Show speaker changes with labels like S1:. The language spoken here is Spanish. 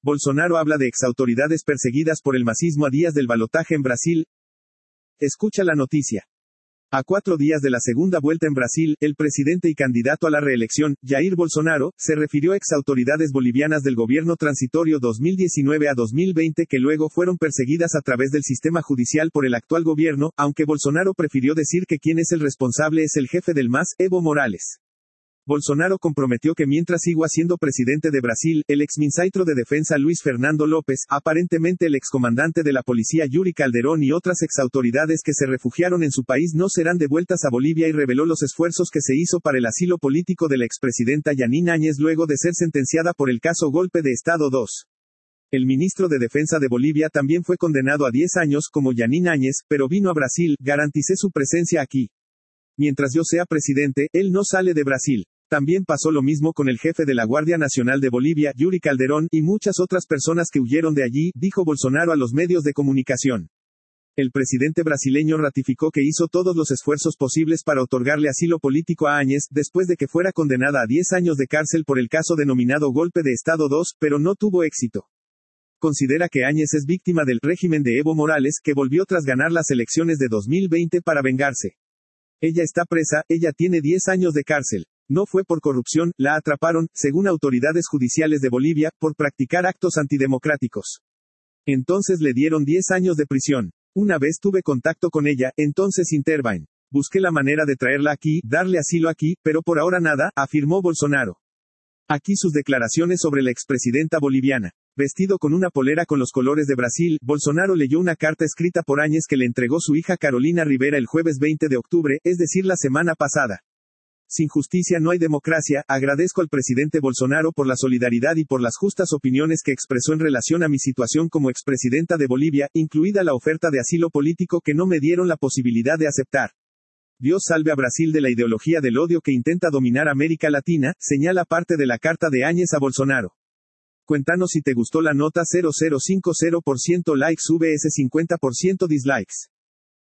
S1: Bolsonaro habla de exautoridades perseguidas por el masismo a días del balotaje en Brasil. Escucha la noticia. A 4 días de la segunda vuelta en Brasil, el presidente y candidato a la reelección, Jair Bolsonaro, se refirió a exautoridades bolivianas del gobierno transitorio 2019 a 2020 que luego fueron perseguidas a través del sistema judicial por el actual gobierno, aunque Bolsonaro prefirió decir que quien es el responsable es el jefe del MAS, Evo Morales. Bolsonaro comprometió que mientras siga siendo presidente de Brasil, el exministro de Defensa Luis Fernando López, aparentemente el excomandante de la policía Yuri Calderón y otras exautoridades que se refugiaron en su país no serán devueltas a Bolivia y reveló los esfuerzos que se hizo para el asilo político de la expresidenta Yanine Áñez luego de ser sentenciada por el caso Golpe de Estado 2. El ministro de Defensa de Bolivia también fue condenado a 10 años como Yanine Áñez, pero vino a Brasil, garanticé su presencia aquí. Mientras yo sea presidente, él no sale de Brasil. También pasó lo mismo con el jefe de la Guardia Nacional de Bolivia, Yuri Calderón, y muchas otras personas que huyeron de allí, dijo Bolsonaro a los medios de comunicación. El presidente brasileño ratificó que hizo todos los esfuerzos posibles para otorgarle asilo político a Áñez, después de que fuera condenada a 10 años de cárcel por el caso denominado Golpe de Estado 2, pero no tuvo éxito. Considera que Áñez es víctima del régimen de Evo Morales, que volvió tras ganar las elecciones de 2020 para vengarse. Ella está presa, ella tiene 10 años de cárcel. No fue por corrupción, la atraparon, según autoridades judiciales de Bolivia, por practicar actos antidemocráticos. Entonces le dieron 10 años de prisión. Una vez tuve contacto con ella, entonces intervine. Busqué la manera de traerla aquí, darle asilo aquí, pero por ahora nada, afirmó Bolsonaro. Aquí sus declaraciones sobre la expresidenta boliviana. Vestido con una polera con los colores de Brasil, Bolsonaro leyó una carta escrita por Áñez que le entregó su hija Carolina Rivera el jueves 20 de octubre, es decir la semana pasada. Sin justicia no hay democracia, agradezco al presidente Bolsonaro por la solidaridad y por las justas opiniones que expresó en relación a mi situación como expresidenta de Bolivia, incluida la oferta de asilo político que no me dieron la posibilidad de aceptar. Dios salve a Brasil de la ideología del odio que intenta dominar América Latina, señala parte de la carta de Áñez a Bolsonaro. Cuéntanos si te gustó la nota. 0050% likes vs 50% dislikes.